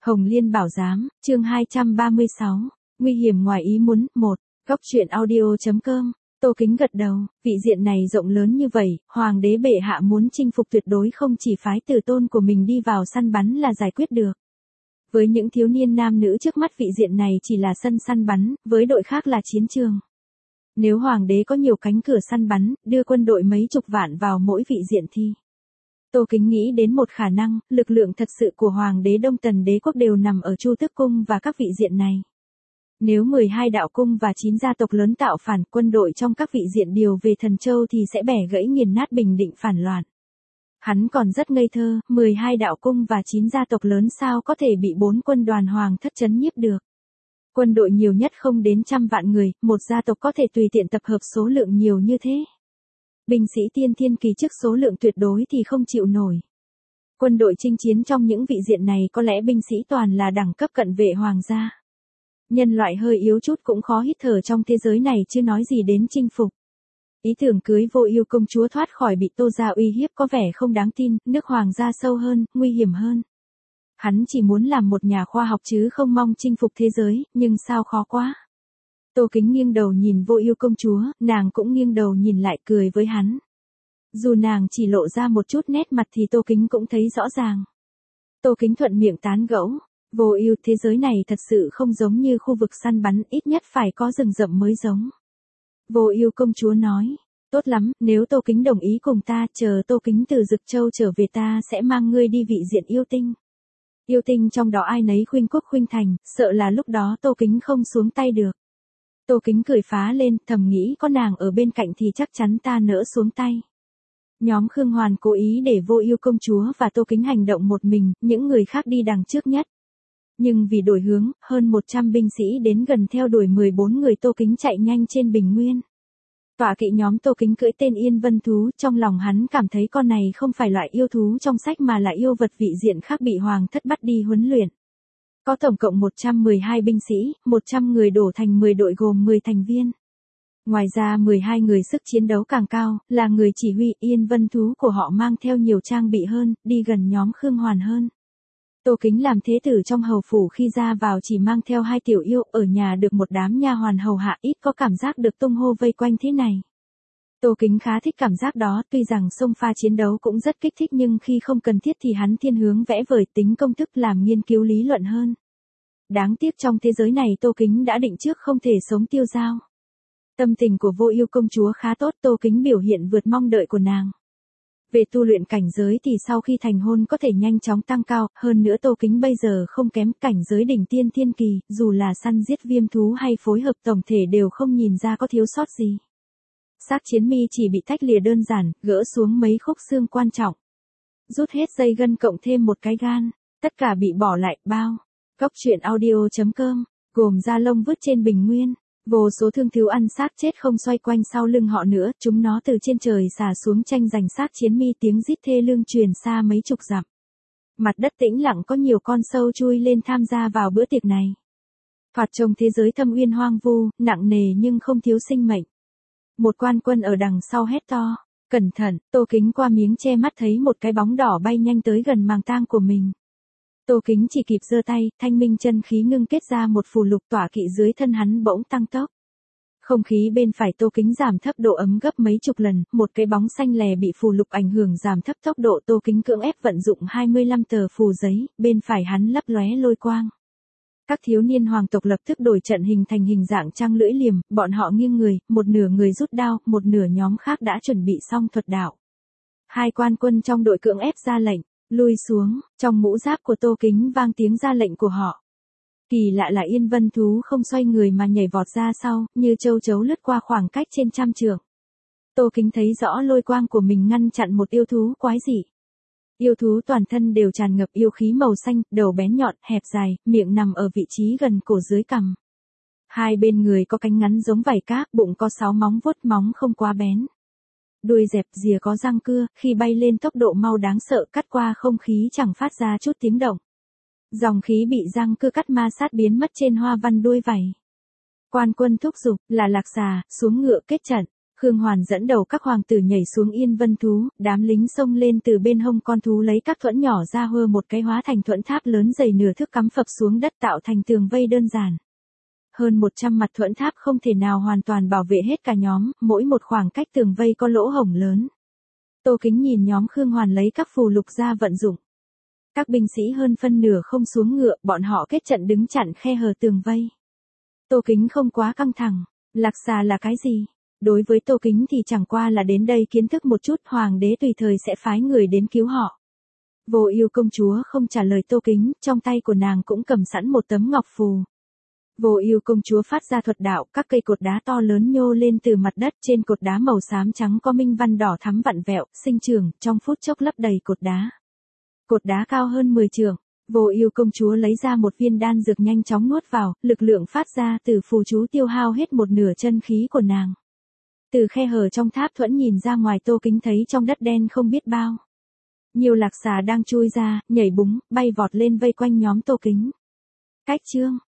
Hồng Liên Bảo Giám, chương 236, nguy hiểm ngoài ý muốn, 1, góc truyện audio.com, Tô Kính gật đầu, vị diện này rộng lớn như vậy, Hoàng đế bệ hạ muốn chinh phục tuyệt đối không chỉ phái tử tôn của mình đi vào săn bắn là giải quyết được. Với những thiếu niên nam nữ trước mắt vị diện này chỉ là sân săn bắn, với đội khác là chiến trường. Nếu Hoàng đế có nhiều cánh cửa săn bắn, đưa quân đội mấy chục vạn vào mỗi vị diện thì... Tô Kính nghĩ đến một khả năng, lực lượng thật sự của Hoàng đế Đông Tần đế quốc đều nằm ở Chu Tước Cung và các vị diện này. Nếu 12 đạo cung và 9 gia tộc lớn tạo phản, quân đội trong các vị diện điều về Thần Châu thì sẽ bẻ gãy nghiền nát Bình Định phản loạn. Hắn còn rất ngây thơ, 12 đạo cung và 9 gia tộc lớn sao có thể bị 4 quân đoàn hoàng thất trấn nhiếp được. Quân đội nhiều nhất không đến 100 vạn người, một gia tộc có thể tùy tiện tập hợp số lượng nhiều như thế. Binh sĩ tiên thiên kỳ trước số lượng tuyệt đối thì không chịu nổi. Quân đội chinh chiến trong những vị diện này có lẽ binh sĩ toàn là đẳng cấp cận vệ hoàng gia. Nhân loại hơi yếu chút cũng khó hít thở trong thế giới này chứ nói gì đến chinh phục. Ý tưởng cưới Vô Ưu công chúa thoát khỏi bị Tô gia uy hiếp có vẻ không đáng tin, nước hoàng gia sâu hơn, nguy hiểm hơn. Hắn chỉ muốn làm một nhà khoa học chứ không mong chinh phục thế giới, nhưng sao khó quá. Tô Kính nghiêng đầu nhìn Vô Ưu công chúa, nàng cũng nghiêng đầu nhìn lại cười với hắn. Dù nàng chỉ lộ ra một chút nét mặt thì Tô Kính cũng thấy rõ ràng. Tô Kính thuận miệng tán gẫu, Vô Ưu, thế giới này thật sự không giống như khu vực săn bắn, ít nhất phải có rừng rậm mới giống. Vô Ưu công chúa nói, tốt lắm, nếu Tô Kính đồng ý cùng ta, chờ Tô Kính từ Dực Châu trở về ta sẽ mang ngươi đi vị diện yêu tinh. Yêu tinh trong đó ai nấy khuynh quốc khuynh thành, sợ là lúc đó Tô Kính không xuống tay được. Tô Kính cười phá lên, thầm nghĩ có nàng ở bên cạnh thì chắc chắn ta nỡ xuống tay. Nhóm Khương Hoàn cố ý để Vô Ưu công chúa và Tô Kính hành động một mình, những người khác đi đằng trước nhất. Nhưng vì đổi hướng, hơn 100 binh sĩ đến gần theo đuổi 14 người Tô Kính chạy nhanh trên bình nguyên. Tọa kỵ nhóm Tô Kính cưỡi tên Yên Vân thú, trong lòng hắn cảm thấy con này không phải loại yêu thú trong sách mà là yêu vật vị diện khác bị hoàng thất bắt đi huấn luyện. Có tổng cộng 112 binh sĩ, 100 người đổ thành 10 đội gồm 10 thành viên. Ngoài ra 12 người sức chiến đấu càng cao, là người chỉ huy. Yên Vân thú của họ mang theo nhiều trang bị hơn, đi gần nhóm Khương Hoàn hơn. Tô Kính làm thế tử trong hầu phủ khi ra vào chỉ mang theo 2 tiểu yêu, ở nhà được một đám nha hoàn hầu hạ, ít có cảm giác được tung hô vây quanh thế này. Tô Kính khá thích cảm giác đó, tuy rằng xông pha chiến đấu cũng rất kích thích nhưng khi không cần thiết thì hắn thiên hướng vẽ vời, tính công thức làm nghiên cứu lý luận hơn. Đáng tiếc trong thế giới này Tô Kính đã định trước không thể sống tiêu dao. Tâm tình của Vô Ưu công chúa khá tốt, Tô Kính biểu hiện vượt mong đợi của nàng. Về tu luyện cảnh giới thì sau khi thành hôn có thể nhanh chóng tăng cao, hơn nữa Tô Kính bây giờ không kém, cảnh giới đỉnh tiên thiên kỳ, dù là săn giết viêm thú hay phối hợp tổng thể đều không nhìn ra có thiếu sót gì. Xác chiến mi chỉ bị tách lìa đơn giản, gỡ xuống mấy khúc xương quan trọng. Rút hết dây gân cộng thêm một cái gan, tất cả bị bỏ lại, bao. Góc truyện audio.com, gồm da lông vứt trên bình nguyên. Vô số thương thú ăn xác chết không xoay quanh sau lưng họ nữa, chúng nó từ trên trời xả xuống tranh giành xác chiến mi, tiếng rít thê lương truyền xa mấy chục dặm. Mặt đất tĩnh lặng, có nhiều con sâu chui lên tham gia vào bữa tiệc này. Thoạt trông thế giới thâm uyên hoang vu, nặng nề nhưng không thiếu sinh mệnh. Một quan quân ở đằng sau hét to, cẩn thận. Tô Kính qua miếng che mắt thấy một cái bóng đỏ bay nhanh tới gần màng tang của mình. Tô Kính chỉ kịp giơ tay, thanh minh chân khí ngưng kết ra một phù lục, tỏa kỵ dưới thân hắn bỗng tăng tốc. Không khí bên phải Tô Kính giảm thấp độ ấm gấp mấy chục lần, một cái bóng xanh lè bị phù lục ảnh hưởng giảm thấp tốc độ. Tô Kính cưỡng ép vận dụng 25 tờ phù giấy, bên phải hắn lấp lóe lôi quang. Các thiếu niên hoàng tộc lập tức đổi trận hình thành hình dạng trăng lưỡi liềm, bọn họ nghiêng người, một nửa người rút đao, một nửa nhóm khác đã chuẩn bị xong thuật đạo. 2 quan quân trong đội cưỡng ép ra lệnh, lui xuống, trong mũ giáp của Tô Kính vang tiếng ra lệnh của họ. Kỳ lạ là Yên Vân thú không xoay người mà nhảy vọt ra sau, như châu chấu lướt qua khoảng cách trên 100 trượng. Tô Kính thấy rõ lôi quang của mình ngăn chặn một yêu thú quái dị. Yêu thú toàn thân đều tràn ngập yêu khí màu xanh, đầu bén nhọn, hẹp dài, miệng nằm ở vị trí gần cổ dưới cằm. 2 bên người có cánh ngắn giống vảy cá, bụng có 6 móng vuốt, móng không quá bén. Đuôi dẹp, rìa có răng cưa, khi bay lên tốc độ mau đáng sợ, cắt qua không khí chẳng phát ra chút tiếng động. Dòng khí bị răng cưa cắt ma sát biến mất trên hoa văn đuôi vảy. Quan quân thúc giục, là Lạc Xà, xuống ngựa kết trận. Khương Hoàn dẫn đầu các hoàng tử nhảy xuống yên vân thú, đám lính xông lên từ bên hông con thú lấy các thuẫn nhỏ ra hơ một cái hóa thành thuẫn tháp lớn dày nửa thước cắm phập xuống đất tạo thành tường vây đơn giản. Hơn 100 mặt thuẫn tháp không thể nào hoàn toàn bảo vệ hết cả nhóm, mỗi một khoảng cách tường vây có lỗ hổng lớn. Tô Kính nhìn nhóm Khương Hoàn lấy các phù lục ra vận dụng. Các binh sĩ hơn phân nửa không xuống ngựa, bọn họ kết trận đứng chặn khe hở tường vây. Tô Kính không quá căng thẳng, Lạc Xà là cái gì? Đối với Tô Kính thì chẳng qua là đến đây kiến thức một chút, hoàng đế tùy thời sẽ phái người đến cứu họ. Vô Ưu công chúa không trả lời Tô Kính, trong tay của nàng cũng cầm sẵn một tấm ngọc phù. Vô Ưu công chúa phát ra thuật đạo, các cây cột đá to lớn nhô lên từ mặt đất, trên cột đá màu xám trắng có minh văn đỏ thắm vặn vẹo, sinh trưởng, trong phút chốc lấp đầy cột đá. Cột đá cao hơn 10 trượng, Vô Ưu công chúa lấy ra một viên đan dược nhanh chóng nuốt vào, lực lượng phát ra từ phù chú tiêu hao hết một nửa chân khí của nàng. Từ khe hở trong tháp thuẫn nhìn ra ngoài, Tô Kính thấy trong đất đen không biết bao. Nhiều lạc xà đang chui ra, nhảy búng, bay vọt lên vây quanh nhóm Tô Kính. Cách chương